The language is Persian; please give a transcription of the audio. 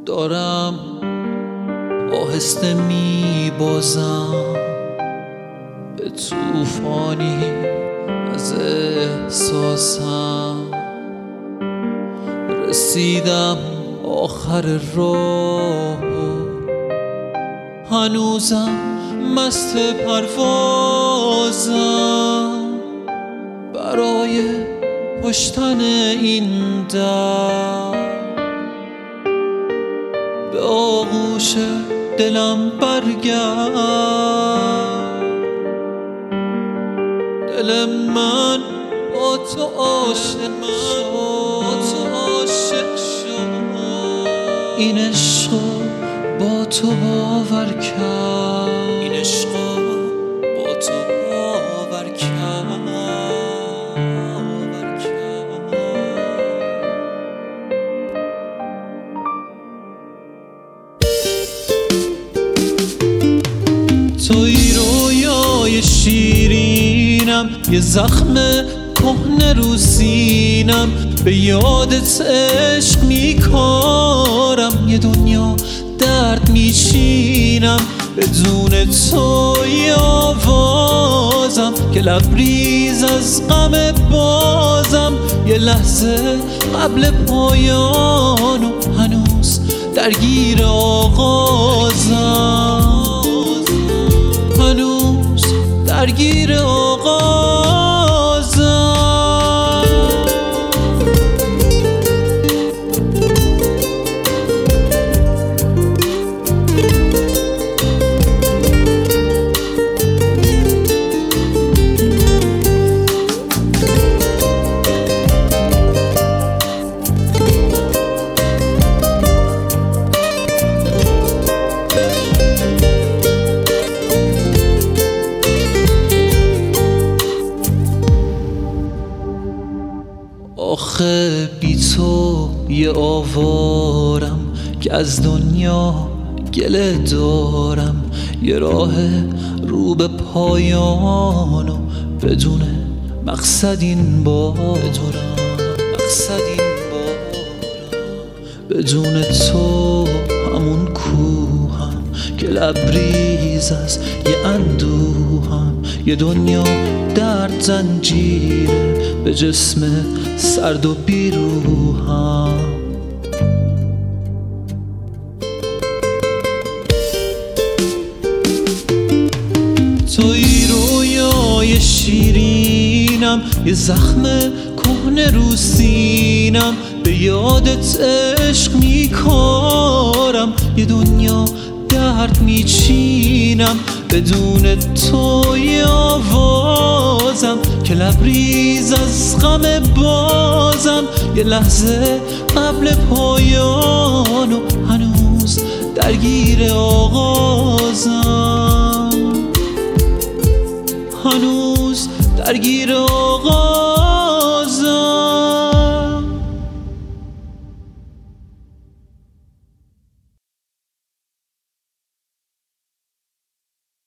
دارم آهسته میبازم به طوفانی از احساسم. رسیدم آخر راه، هنوزم مست پروازم برای پشتن این در. به آغوش دلم برگرد، دل من با تو عاشق شد. این عشق با تو باور کرد، این عشق با تو باور کرد. توی رویای شیرینم، یه زخم کهنه رو سینم، به یادت عشق میکارم، یه دنیا درد میچینم. بدون توی آوازم که لبریز از غم بازم، یه لحظه قبل پایان و هنوز درگیر آغازم، هنوز درگیر آغازم. آخه بی تو یه آوارم که از دنیا گله دارم، یه راه رو به پایان و بدون مقصد این بارم، بدون تو همون کوهم که لبریز از یه اندوهم، یه دنیا درد زنجیره به جسم سرد و بیروهم. توی رویای شیرینم، یه زخم کهنه رو سینم، به یادت عشق میکارم، یه دنیا درد میچینم. بدون توی آوازم که لبریز از غم بازم، یه لحظه قبل پایان و هنوز درگیر آغازم، هنوز درگیر آغازم.